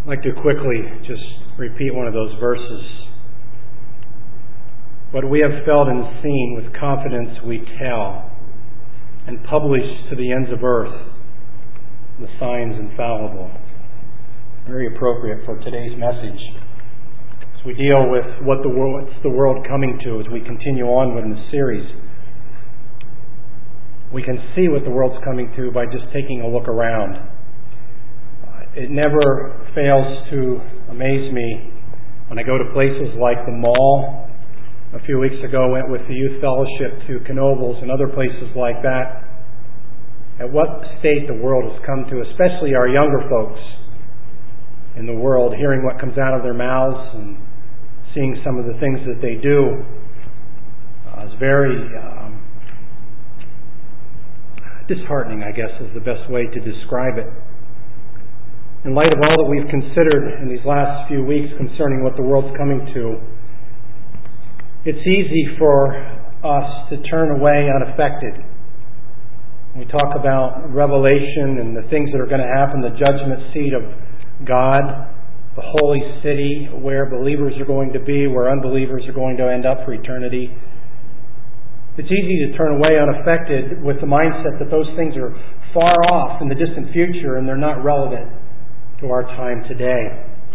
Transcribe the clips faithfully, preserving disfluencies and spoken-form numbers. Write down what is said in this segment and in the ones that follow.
I'd like to quickly just repeat one of those verses. What we have felt and seen with confidence we tell, and publish to the ends of earth the signs infallible. Very appropriate for today's message as we deal with what the world, what's the world coming to as we continue on in the series. We can see what the world's coming to by just taking a look around. It never fails to amaze me when I go to places like the mall. A few weeks ago, I went with the Youth Fellowship to Knoebels and other places like that. At what state the world has come to, especially our younger folks in the world, hearing what comes out of their mouths and seeing some of the things that they do, uh, is very um, disheartening, I guess, is the best way to describe it. In light of all that we've considered in these last few weeks concerning what the world's coming to, it's easy for us to turn away unaffected. We talk about Revelation and the things that are going to happen, the judgment seat of God, the holy city where believers are going to be, where unbelievers are going to end up for eternity. It's easy to turn away unaffected with the mindset that those things are far off in the distant future and they're not relevant to our time today.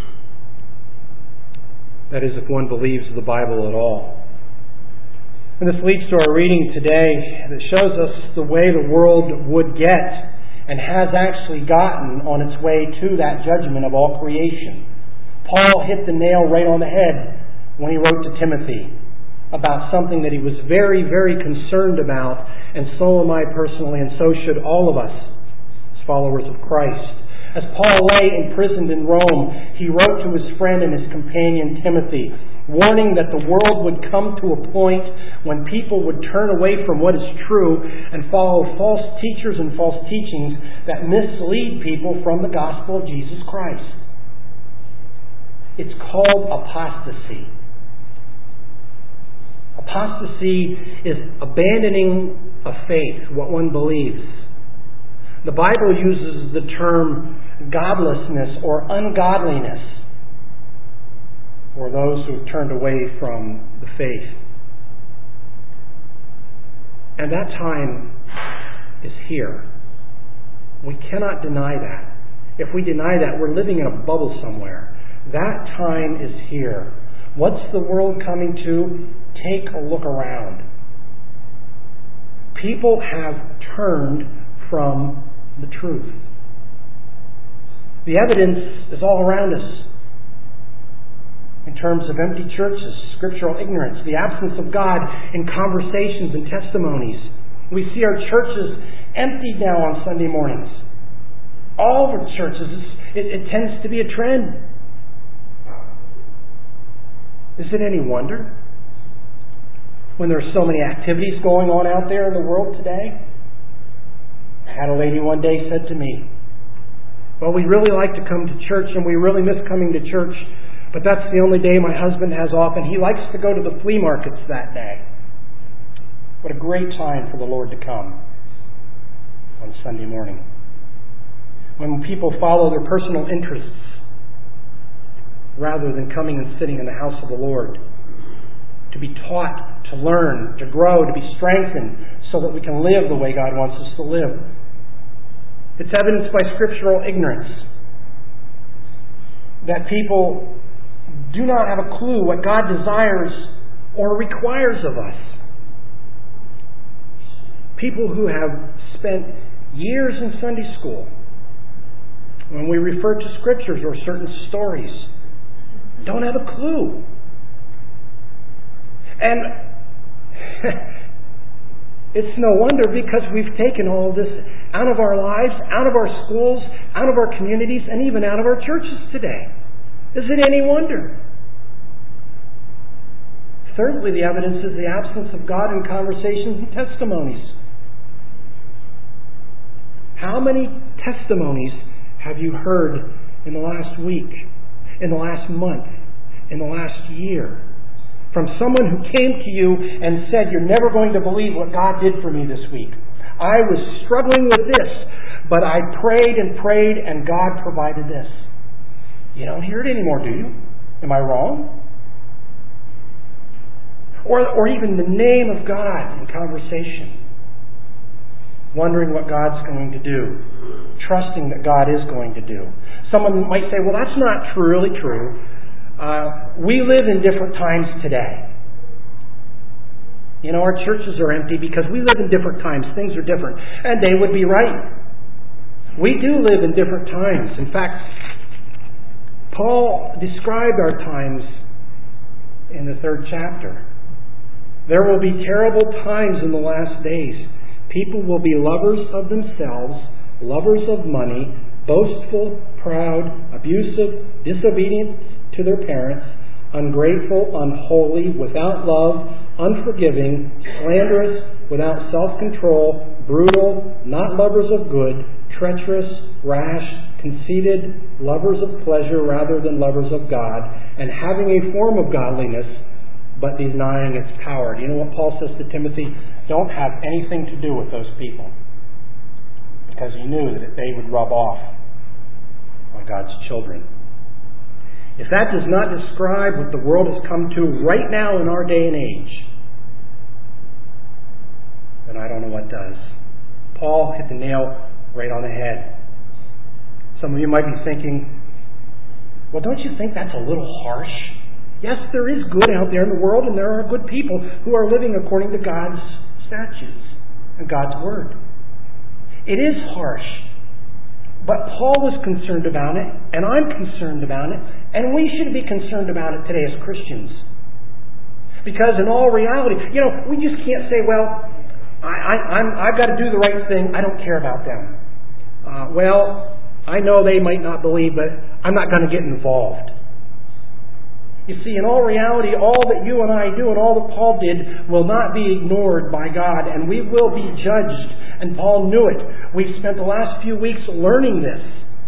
That is, if one believes the Bible at all. And this leads to our reading today that shows us the way the world would get and has actually gotten on its way to that judgment of all creation. Paul hit the nail right on the head when he wrote to Timothy about something that he was very, very concerned about, and so am I personally, and so should all of us as followers of Christ. As Paul lay imprisoned in Rome, he wrote to his friend and his companion Timothy, warning that the world would come to a point when people would turn away from what is true and follow false teachers and false teachings that mislead people from the gospel of Jesus Christ. It's called apostasy. Apostasy is abandoning a faith, what one believes. The Bible uses the term godlessness or ungodliness for those who have turned away from the faith. And that time is here. We cannot deny that. If we deny that, we're living in a bubble somewhere. That time is here. What's the world coming to? Take a look around. People have turned from the truth. The evidence is all around us in terms of empty churches, scriptural ignorance, the absence of God in conversations and testimonies. We see our churches emptied now on Sunday mornings. All over churches, it, it tends to be a trend. Is it any wonder when there are so many activities going on out there in the world today? I had a lady one day said to me, well, we really like to come to church and we really miss coming to church, but that's the only day my husband has off and he likes to go to the flea markets that day. What a great time for the Lord to come on Sunday morning. When people follow their personal interests rather than coming and sitting in the house of the Lord to be taught, to learn, to grow, to be strengthened so that we can live the way God wants us to live. It's evidenced by scriptural ignorance that people do not have a clue what God desires or requires of us. People who have spent years in Sunday school, when we refer to scriptures or certain stories, don't have a clue. And it's no wonder, because we've taken all this out of our lives, out of our schools, out of our communities, and even out of our churches today. Is it any wonder? Thirdly, the evidence is the absence of God in conversations and testimonies. How many testimonies have you heard in the last week, in the last month, in the last year? From someone who came to you and said, you're never going to believe what God did for me this week. I was struggling with this, but I prayed and prayed and God provided this. You don't hear it anymore, do you? Am I wrong? Or, or even the name of God in conversation. Wondering what God's going to do. Trusting that God is going to do. Someone might say, well, that's not true, really true. Uh, we live in different times today. You know, our churches are empty because we live in different times. Things are different. And they would be right. We do live in different times. In fact, Paul described our times in the third chapter. There will be terrible times in the last days. People will be lovers of themselves, lovers of money, boastful, proud, abusive, disobedient to their parents, ungrateful, unholy, without love, unforgiving, slanderous, without self-control, brutal, not lovers of good, treacherous, rash, conceited, lovers of pleasure rather than lovers of God, and having a form of godliness, but denying its power. Do you know what Paul says to Timothy? Don't have anything to do with those people. Because he knew that they would rub off on God's children. If that does not describe what the world has come to right now in our day and age, then I don't know what does. Paul hit the nail right on the head. Some of you might be thinking, well, don't you think that's a little harsh? Yes, there is good out there in the world, and there are good people who are living according to God's statutes and God's Word. It is harsh. But Paul was concerned about it, and I'm concerned about it, and we should be concerned about it today as Christians. Because in all reality, you know, we just can't say, well, I, I, I'm, I've got to do the right thing. I don't care about them. Uh, well, I know they might not believe, but I'm not going to get involved. You see, in all reality, all that you and I do and all that Paul did will not be ignored by God, and we will be judged. And Paul knew it. We've spent the last few weeks learning this.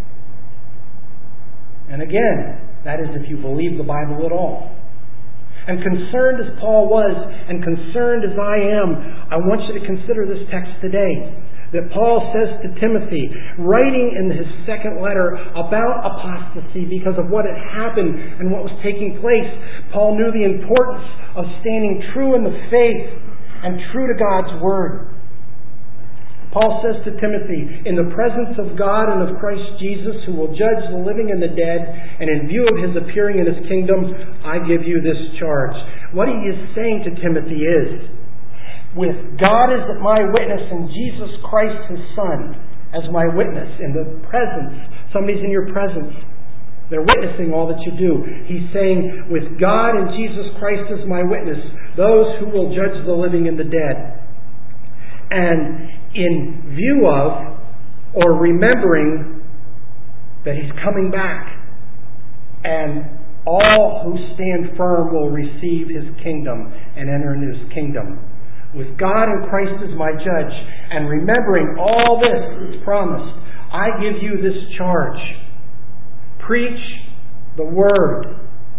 And again, that is if you believe the Bible at all. And concerned as Paul was, and concerned as I am, I want you to consider this text today. That Paul says to Timothy, writing in his second letter about apostasy because of what had happened and what was taking place. Paul knew the importance of standing true in the faith and true to God's Word. Paul says to Timothy, in the presence of God and of Christ Jesus, who will judge the living and the dead, and in view of his appearing in his kingdom, I give you this charge. What he is saying to Timothy is, with God as my witness and Jesus Christ his Son as my witness in the presence, somebody's in your presence, they're witnessing all that you do. He's saying, with God and Jesus Christ as my witness, those who will judge the living and the dead. And in view of, or remembering, that he's coming back, and all who stand firm will receive his kingdom and enter into his kingdom. With God and Christ as my judge, and remembering all this that's promised, I give you this charge. Preach the Word.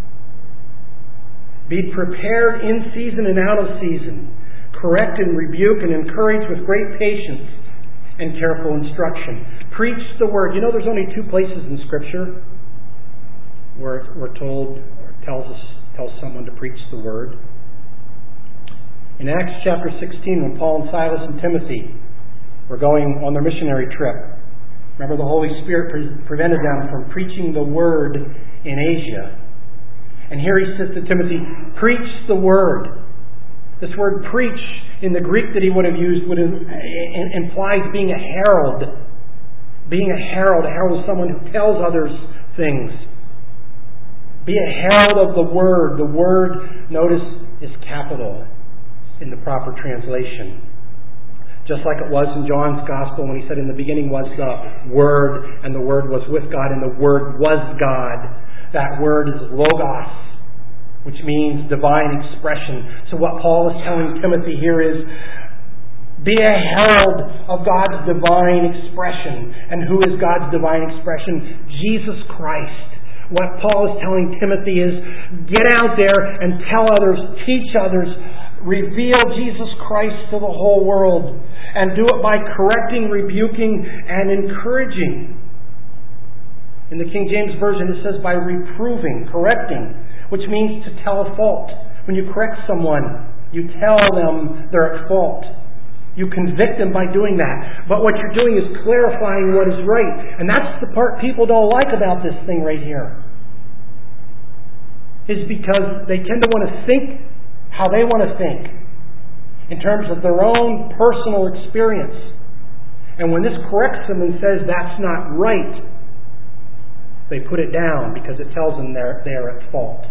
Be prepared in season and out of season. Correct and rebuke and encourage with great patience and careful instruction. Preach the Word. You know, there's only two places in Scripture where we're told, or tells us, tells someone to preach the Word. In Acts chapter sixteen, when Paul and Silas and Timothy were going on their missionary trip, remember the Holy Spirit pre- prevented them from preaching the Word in Asia. And here he says to Timothy, preach the Word. This word preach in the Greek that he would have used would have, implies being a herald. Being a herald. A herald is someone who tells others things. Be a herald of the Word. The Word, notice, is capital in the proper translation. Just like it was in John's Gospel when he said, in the beginning was the Word, and the Word was with God, and the Word was God. That word is logos, which means divine expression. So what Paul is telling Timothy here is, be a herald of God's divine expression. And who is God's divine expression? Jesus Christ. What Paul is telling Timothy is, get out there and tell others, teach others, reveal Jesus Christ to the whole world, and do it by correcting, rebuking, and encouraging. In the King James Version it says by reproving, correcting, which means to tell a fault. When you correct someone, you tell them they're at fault. You convict them by doing that. But what you're doing is clarifying what is right. And that's the part people don't like about this thing right here. Is because they tend to want to think how they want to think in terms of their own personal experience. And when this corrects them and says that's not right, they put it down because it tells them they're, they're at fault.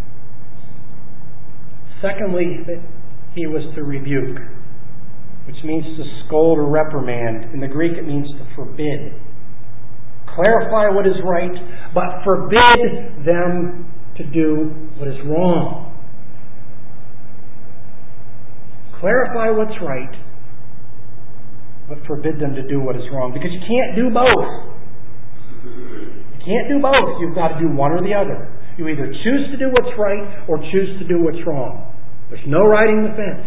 Secondly, he was to rebuke, which means to scold or reprimand. In the Greek it means to forbid. Clarify what is right, but forbid them to do what is wrong. Clarify what's right, but forbid them to do what is wrong. Because you can't do both. You can't do both. You've got to do one or the other. You either choose to do what's right or choose to do what's wrong. There's no riding the fence.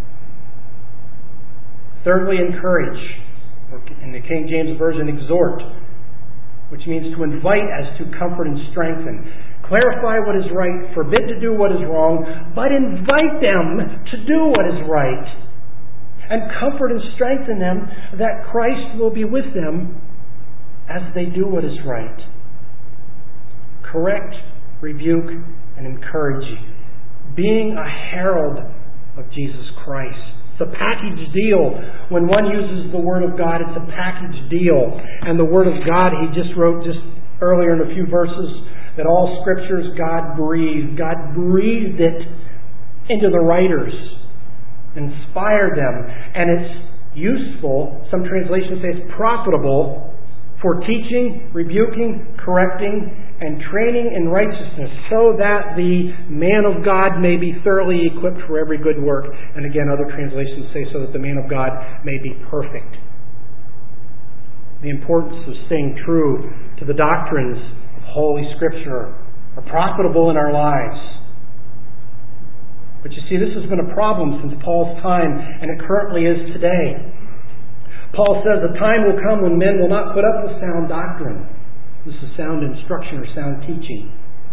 Thirdly, encourage. Or in the King James Version, exhort, which means to invite as to comfort and strengthen. Clarify what is right, forbid to do what is wrong, but invite them to do what is right. And comfort and strengthen them that Christ will be with them as they do what is right. Correct, rebuke, and encourage. Being a herald of Jesus Christ. It's a package deal. When one uses the Word of God, it's a package deal. And the Word of God, he just wrote just earlier in a few verses, that all Scriptures God breathed. God breathed it into the writers, inspired them, and it's useful. Some translations say it's profitable for teaching, rebuking, correcting, and training in righteousness, so that the man of God may be thoroughly equipped for every good work. And again, other translations say so that the man of God may be perfect. The importance of staying true to the doctrines of Holy Scripture are profitable in our lives. But you see, this has been a problem since Paul's time, and it currently is today. Paul says a time will come when men will not put up with sound doctrine. This is sound instruction or sound teaching.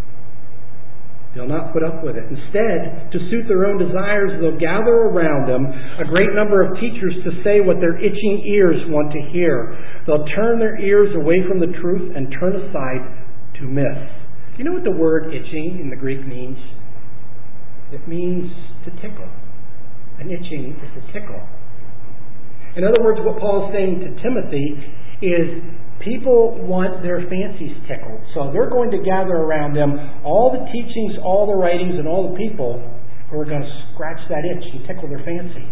They'll not put up with it. Instead, to suit their own desires, they'll gather around them a great number of teachers to say what their itching ears want to hear. They'll turn their ears away from the truth and turn aside to myths. You know what the word itching in the Greek means? It means to tickle. An itching is to tickle. In other words, what Paul is saying to Timothy is people want their fancies tickled. So they're going to gather around them all the teachings, all the writings, and all the people who are going to scratch that itch and tickle their fancy.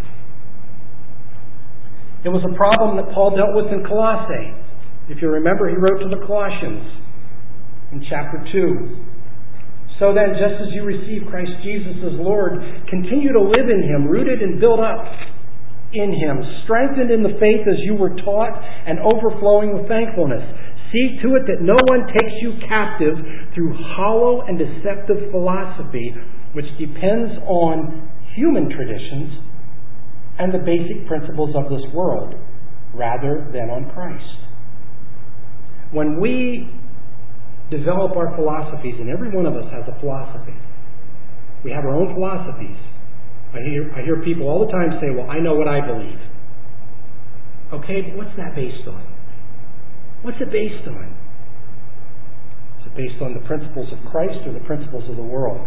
It was a problem that Paul dealt with in Colossae. If you remember, he wrote to the Colossians in chapter two. So then, just as you receive Christ Jesus as Lord, continue to live in Him, rooted and built up in Him, strengthened in the faith as you were taught, and overflowing with thankfulness. See to it that no one takes you captive through hollow and deceptive philosophy, which depends on human traditions and the basic principles of this world, rather than on Christ. When we develop our philosophies, and every one of us has a philosophy. We have our own philosophies. I hear, I hear people all the time say, well, I know what I believe. Okay, but what's that based on? What's it based on? Is it based on the principles of Christ or the principles of the world?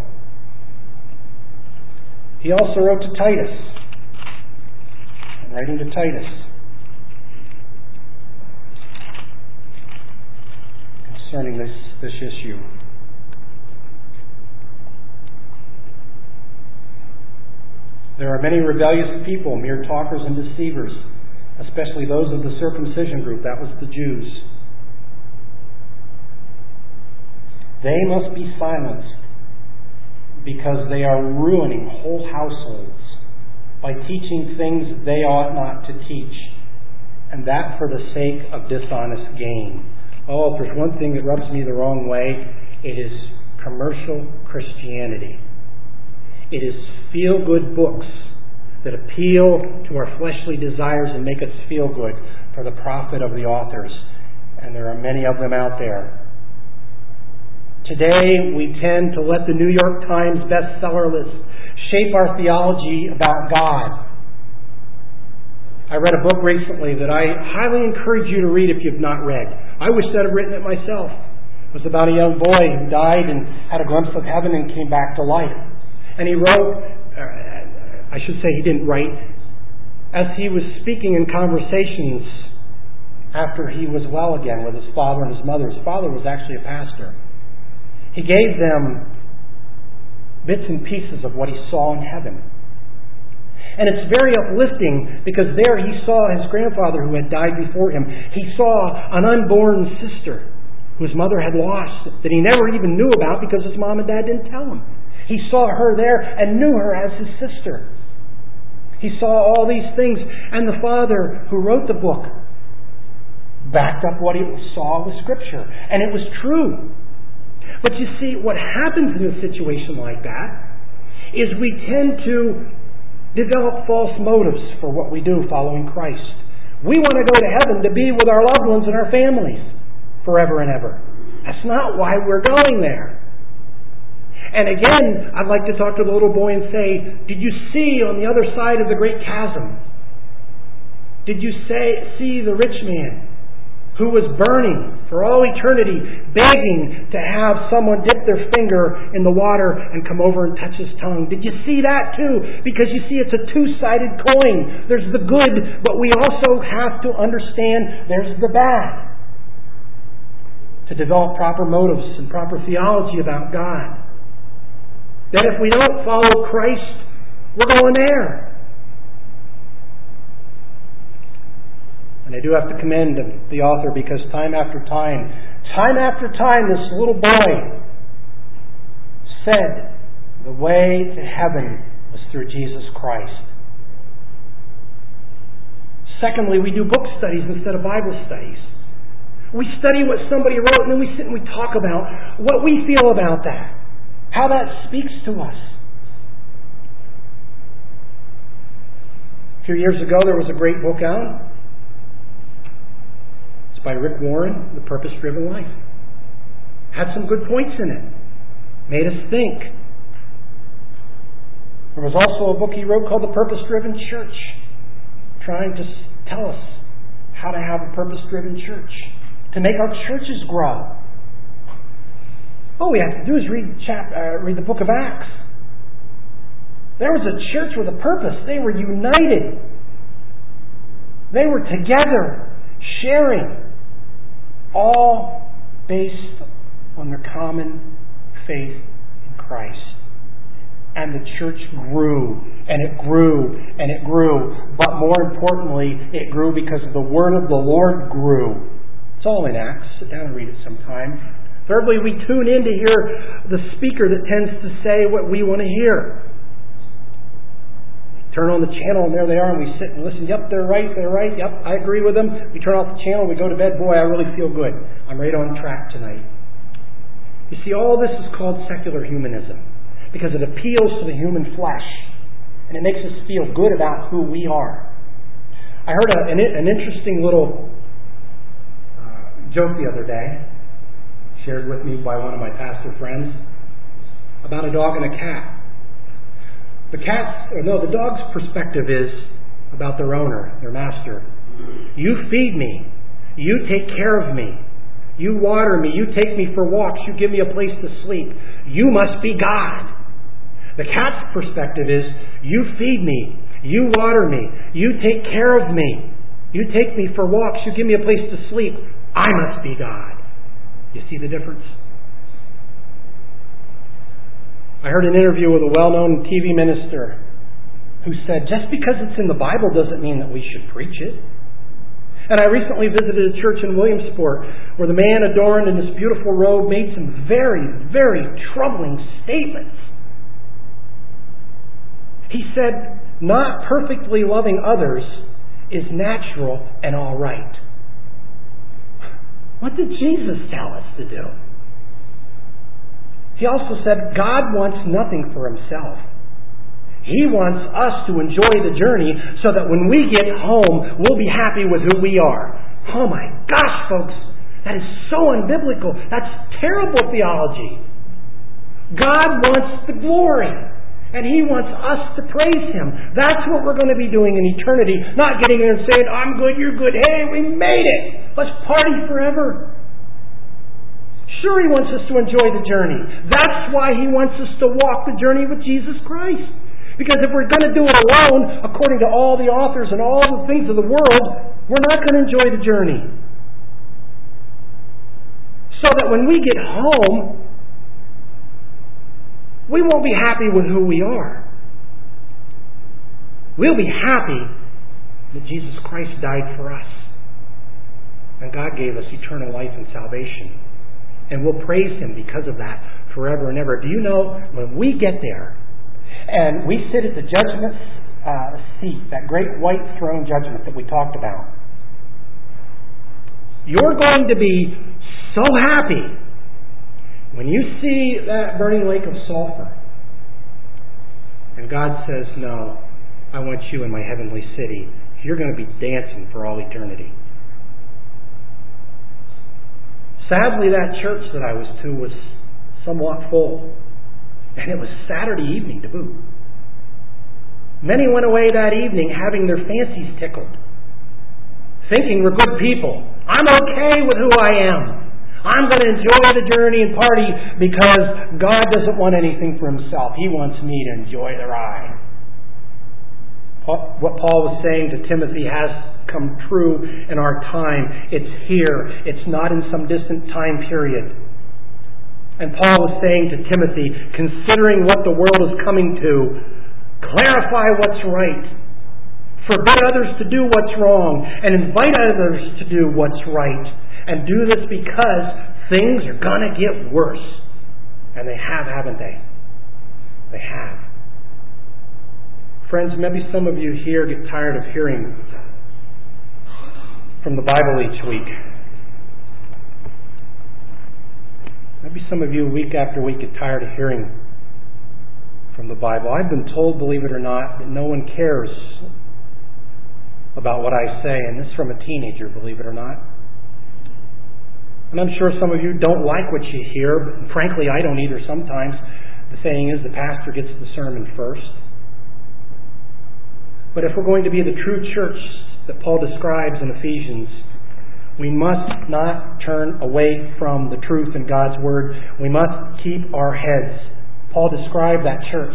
He also wrote to Titus. I'm writing to Titus. Concerning this, this issue. There are many rebellious people, mere talkers and deceivers, especially those of the circumcision group. That was the Jews. They must be silenced because they are ruining whole households by teaching things they ought not to teach, and that for the sake of dishonest gain. Oh, if there's one thing that rubs me the wrong way, it is commercial Christianity. It is feel-good books that appeal to our fleshly desires and make us feel good for the profit of the authors. And there are many of them out there. Today, we tend to let the New York Times bestseller list shape our theology about God. I read a book recently that I highly encourage you to read if you've not read. I wish I'd have written it myself. It was about a young boy who died and had a glimpse of heaven and came back to life. And he wrote, I should say he didn't write, as he was speaking in conversations after he was well again with his father and his mother. His father was actually a pastor. He gave them bits and pieces of what he saw in heaven. And it's very uplifting because there he saw his grandfather who had died before him. He saw an unborn sister whose mother had lost that he never even knew about because his mom and dad didn't tell him. He saw her there and knew her as his sister. He saw all these things, and the father who wrote the book backed up what he saw with Scripture. And it was true. But you see, what happens in a situation like that is we tend to develop false motives for what we do following Christ. We want to go to heaven to be with our loved ones and our families forever and ever. That's not why we're going there. And again, I'd like to talk to the little boy and say, did you see on the other side of the great chasm? Did you say, see the rich man who was burning for all eternity, begging to have someone dip their finger in the water and come over and touch his tongue? Did you see that too? Because you see, it's a two-sided coin. There's the good, but we also have to understand there's the bad. To develop proper motives and proper theology about God. That if we don't follow Christ, we're going there. And I do have to commend the author because time after time, time after time, this little boy said the way to heaven was through Jesus Christ. Secondly, we do book studies instead of Bible studies. We study what somebody wrote and then we sit and we talk about what we feel about that. How that speaks to us. A few years ago there was a great book out. By Rick Warren, The Purpose-Driven Life. Had some good points in it. Made us think. There was also a book he wrote called The Purpose-Driven Church, trying to tell us how to have a purpose-driven church, to make our churches grow. All we have to do is read, chap, uh, read the book of Acts. There was a church with a purpose. They were united. They were together, sharing. All based on their common faith in Christ. And the church grew, and it grew, and it grew. But more importantly, it grew because the word of the Lord grew. It's all in Acts. Sit down and read it sometime. Thirdly, we tune in to hear the speaker that tends to say what we want to hear. Turn on the channel and there they are and we sit and listen. Yep, they're right, they're right. Yep, I agree with them. We turn off the channel, we go to bed. Boy, I really feel good. I'm right on track tonight. You see, all this is called secular humanism because it appeals to the human flesh and it makes us feel good about who we are. I heard a, an, an interesting little uh, joke the other day, shared with me by one of my pastor friends, about a dog and a cat. The cat's, or no, the dog's perspective is about their owner, their master. You feed me. You take care of me. You water me. You take me for walks. You give me a place to sleep. You must be God. The cat's perspective is, you feed me. You water me. You take care of me. You take me for walks. You give me a place to sleep. I must be God. You see the difference? I heard an interview with a well-known T V minister who said, just because it's in the Bible doesn't mean that we should preach it. And I recently visited a church in Williamsport where the man adorned in this beautiful robe made some very, very troubling statements. He said, not perfectly loving others is natural and all right. What did Jesus tell us to do? He also said, God wants nothing for himself. He wants us to enjoy the journey so that when we get home, we'll be happy with who we are. Oh my gosh, folks, That is so unbiblical. That's terrible theology. God wants the glory. And He wants us to praise Him. That's what we're going to be doing in eternity. Not getting there and saying, I'm good, you're good. Hey, we made it. Let's party forever. Sure, He wants us to enjoy the journey. That's why He wants us to walk the journey with Jesus Christ. Because if we're going to do it alone, according to all the authors and all the things of the world, we're not going to enjoy the journey. So that when we get home, we won't be happy with who we are. We'll be happy that Jesus Christ died for us. And God gave us eternal life and salvation. And we'll praise Him because of that forever and ever. Do you know, when we get there, and we sit at the judgment uh, seat, that great white throne judgment that we talked about, you're going to be so happy when you see that burning lake of sulfur, and God says, no, I want you in my heavenly city, you're going to be dancing for all eternity. Sadly, that church that I was to was somewhat full. And it was Saturday evening to boot. Many went away that evening having their fancies tickled, thinking we're good people. I'm okay with who I am. I'm going to enjoy the journey and party because God doesn't want anything for Himself. He wants me to enjoy the ride. What Paul was saying to Timothy has come true in our time. It's here. It's not in some distant time period. And Paul was saying to Timothy, considering what the world is coming to, clarify what's right. Forbid others to do what's wrong. And invite others to do what's right. And do this because things are going to get worse. And they have, haven't they? They have. Friends, maybe some of you here get tired of hearing from the Bible each week. Maybe some of you, week after week, get tired of hearing from the Bible. I've been told, believe it or not, that no one cares about what I say. And this is from a teenager, believe it or not. And I'm sure some of you don't like what you hear. Frankly, I don't either sometimes. The saying is the pastor gets the sermon first. But if we're going to be the true church that Paul describes in Ephesians, we must not turn away from the truth in God's Word. We must keep our heads. Paul described that church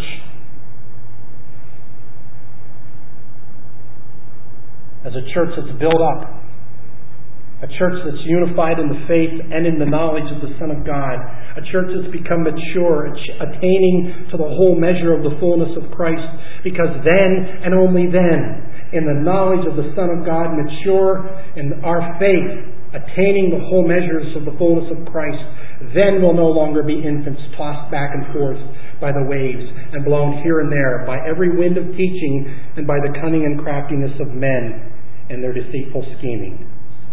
as a church that's built up. A church that's unified in the faith and in the knowledge of the Son of God. A church that's become mature, attaining to the whole measure of the fullness of Christ. Because then, and only then, in the knowledge of the Son of God, mature in our faith, attaining the whole measures of the fullness of Christ, then we'll no longer be infants tossed back and forth by the waves and blown here and there by every wind of teaching and by the cunning and craftiness of men and their deceitful scheming.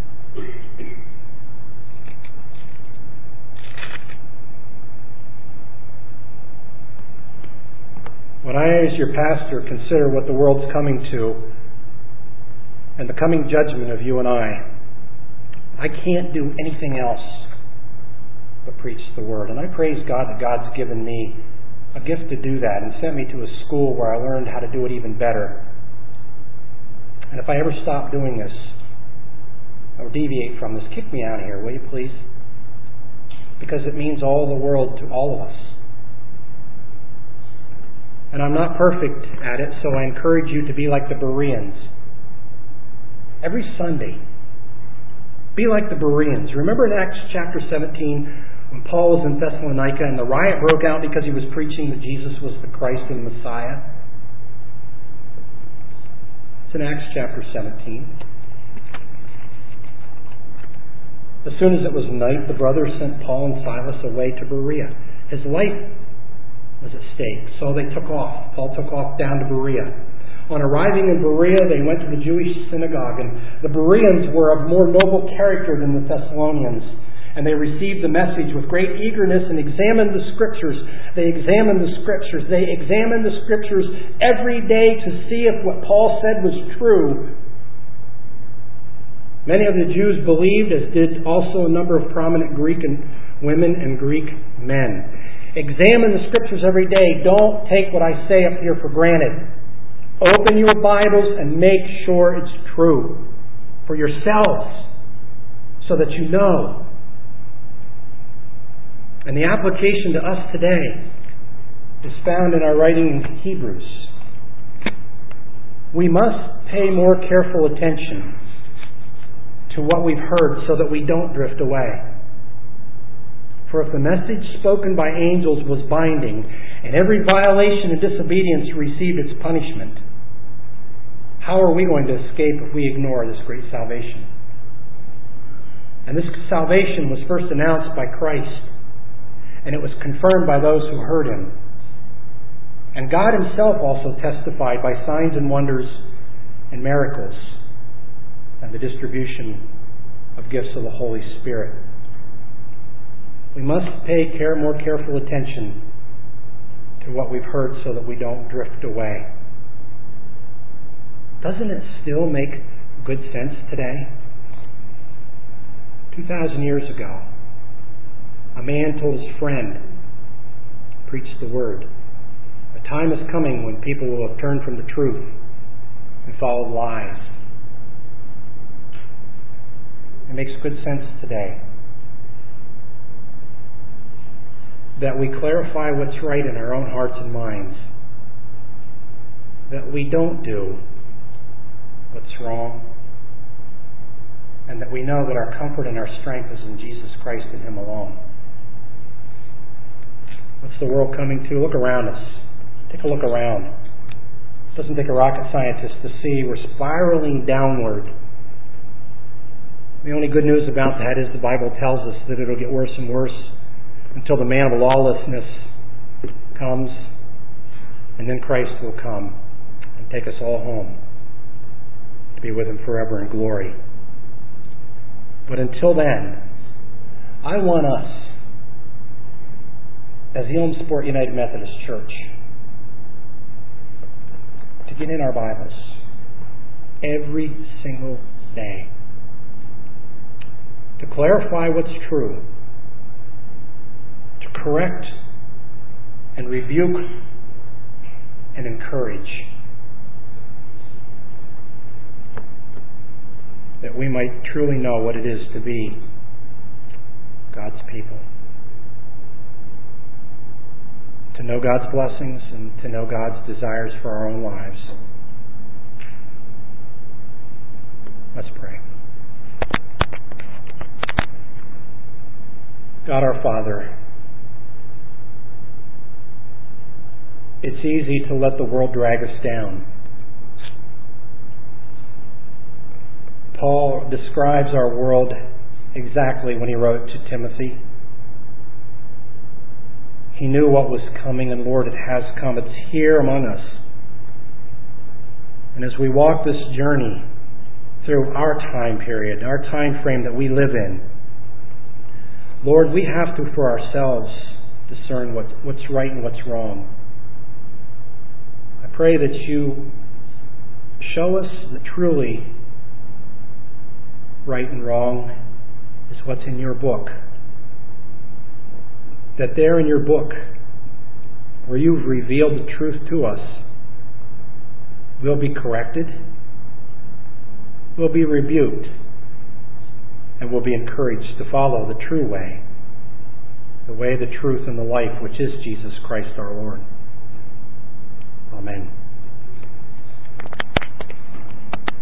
When I, as your pastor, consider what the world's coming to and the coming judgment of you and I, I can't do anything else but preach the Word. And I praise God that God's given me a gift to do that and sent me to a school where I learned how to do it even better. And if I ever stop doing this or deviate from this, kick me out of here, will you please? Because it means all the world to all of us. And I'm not perfect at it, so I encourage you to be like the Bereans. Every Sunday, be like the Bereans. Remember in Acts chapter seventeen, when Paul was in Thessalonica and the riot broke out because he was preaching that Jesus was the Christ and Messiah? It's in Acts chapter seventeen. As soon as it was night, the brothers sent Paul and Silas away to Berea. His life was at stake, so they took off. Paul took off down to Berea. On arriving in Berea, they went to the Jewish synagogue, and the Bereans were of more noble character than the Thessalonians, and they received the message with great eagerness and examined the Scriptures. They examined the Scriptures. They examined the Scriptures every day to see if what Paul said was true. Many of the Jews believed, as did also a number of prominent Greek and women and Greek men. Examine the Scriptures every day. Don't take what I say up here for granted. Open your Bibles and make sure it's true for yourselves so that you know. And the application to us today is found in our writing in Hebrews. We must pay more careful attention to what we've heard so that we don't drift away. For if the message spoken by angels was binding, and every violation and disobedience received its punishment, how are we going to escape if we ignore this great salvation? And this salvation was first announced by Christ, and it was confirmed by those who heard Him. And God Himself also testified by signs and wonders and miracles, and the distribution of gifts of the Holy Spirit. We must pay care, more careful attention to what we've heard so that we don't drift away. Doesn't it still make good sense today? Two thousand years ago, a man told his friend, preached the word. A time is coming when people will have turned from the truth and followed lies. It makes good sense today that we clarify what's right in our own hearts and minds, that we don't do what's wrong, and that we know that our comfort and our strength is in Jesus Christ and Him alone. What's the world coming to? Look around us. Take a look around. It doesn't take a rocket scientist to see we're spiraling downward. The only good news about that is the Bible tells us that it'll get worse and worse until the man of lawlessness comes, and then Christ will come and take us all home to be with Him forever in glory. But until then, I want us, as the Elmsport United Methodist Church, to get in our Bibles every single day, to clarify what's true, to correct and rebuke and encourage, that we might truly know what it is to be God's people, to know God's blessings and to know God's desires for our own lives. Let's pray. God our Father, it's easy to let the world drag us down. Paul describes our world exactly when he wrote to Timothy. He knew what was coming, and Lord, it has come. It's here among us. And as we walk this journey through our time period, our time frame that we live in, Lord, we have to, for ourselves, discern what, what's right and what's wrong. I pray that you show us that truly right and wrong is what's in your book. That there in your book, where you've revealed the truth to us, we'll be corrected, we'll be rebuked, and we'll be encouraged to follow the true way, the way, the truth, and the life, which is Jesus Christ our Lord. Amen.